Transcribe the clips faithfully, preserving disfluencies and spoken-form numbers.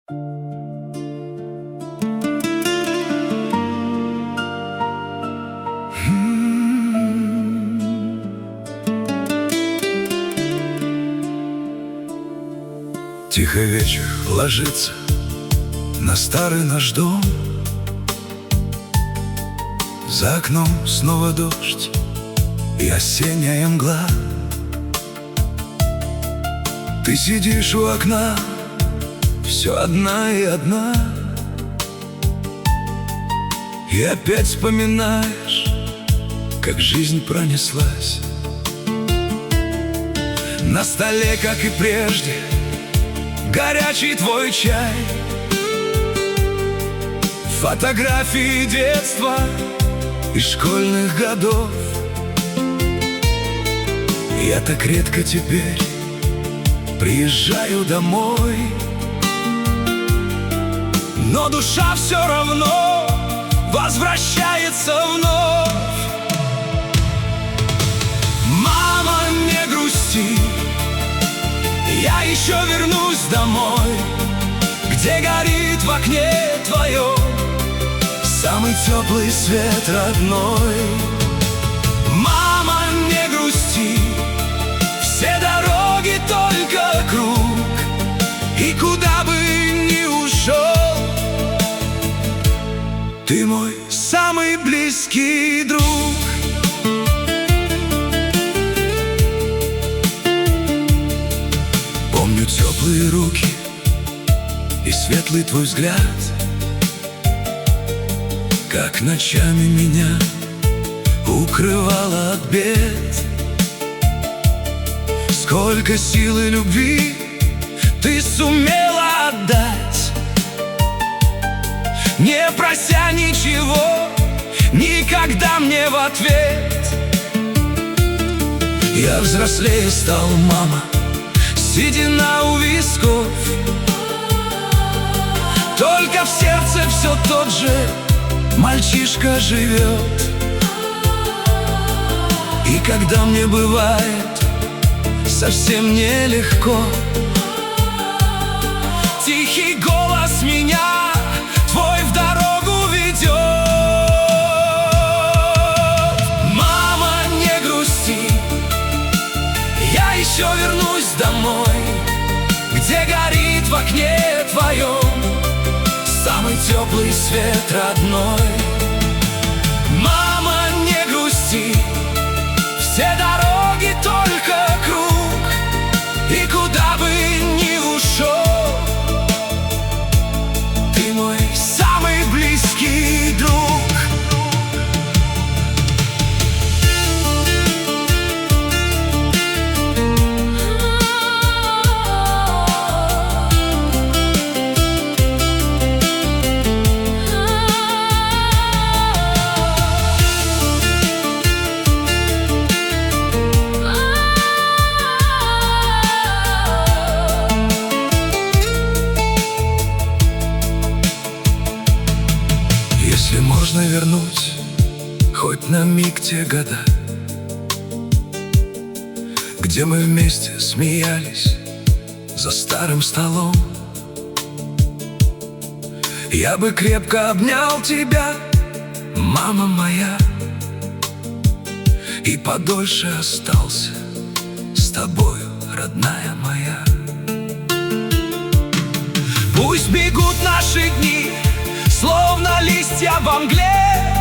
Тихо вечер ложится на старый наш дом. За окном снова дождь и осенняя мгла. Ты сидишь у окна, все одна и одна, и опять вспоминаешь, как жизнь пронеслась. На столе, как и прежде, горячий твой чай, фотографии детства и школьных годов. Я так редко теперь приезжаю домой, но душа все равно возвращается вновь. Мама, не грусти, я еще вернусь домой, где горит в окне твоем самый теплый свет родной. Мама, не грусти, все дороги только круг, и куда бы ни ушел, ты мой самый близкий друг. Помню теплые руки и светлый твой взгляд, как ночами меня укрывала от бед. Сколько силы любви ты сумела отдать, не прося ничего никогда мне в ответ. Я взрослее стал, мама, седина у висков, только в сердце все тот же мальчишка живет. И когда мне бывает совсем нелегко, тихий голос меня твой в дорогу ведет. Мама, не грусти, я еще вернусь домой, где горит в окне твоем самый теплый свет родной. Мама, не грусти, все дороги только круг, и куда бы ни ушел, ты мой самый близкий друг. Если можно вернуть хоть на миг те года, где мы вместе смеялись за старым столом, я бы крепко обнял тебя, мама моя, и подольше остался с тобою, родная моя. Пусть бегут наши дни, словно листья во мгле,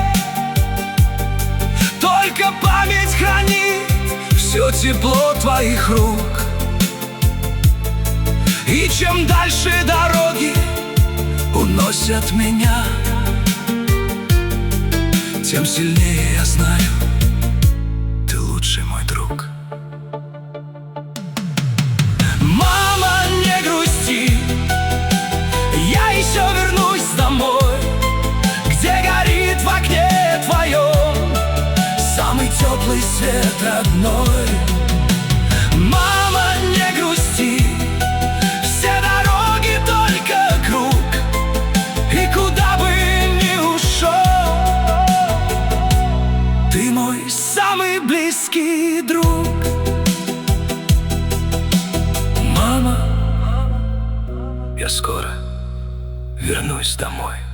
только память хранит все тепло твоих рук. И чем дальше дороги уносят меня, тем сильнее я знаю, ты лучший мой друг. Мама, не грусти, я еще вернусь домой, где горит в окне твоем самый теплый свет родной. Мама, не грусти, все дороги только круг, и куда бы ни ушел, ты мой самый близкий друг. Мама, я скоро вернусь домой.